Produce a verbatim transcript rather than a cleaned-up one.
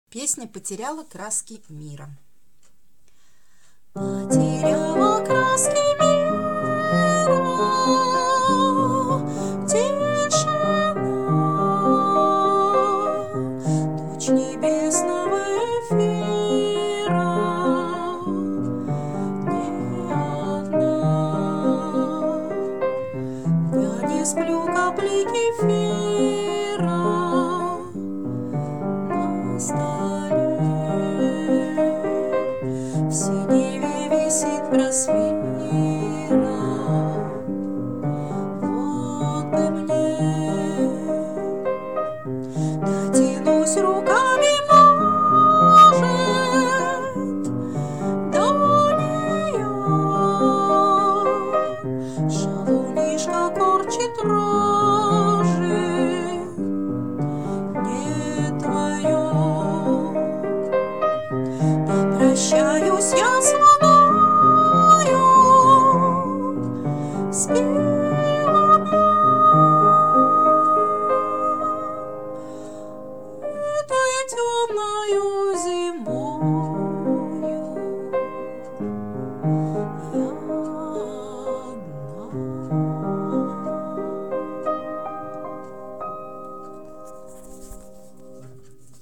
Песня «Потеряла краски мира». Потеряла краски мира, тишина, тучь небесного эфира, не одна. Я не сплю, капли кефира на столе, в синеве висит просвира. Вот бы мне дотянусь руками, может, до нее. Шалунишка корчит рожи, не твое. Попрощаюсь я с луною, с белыми, этой темною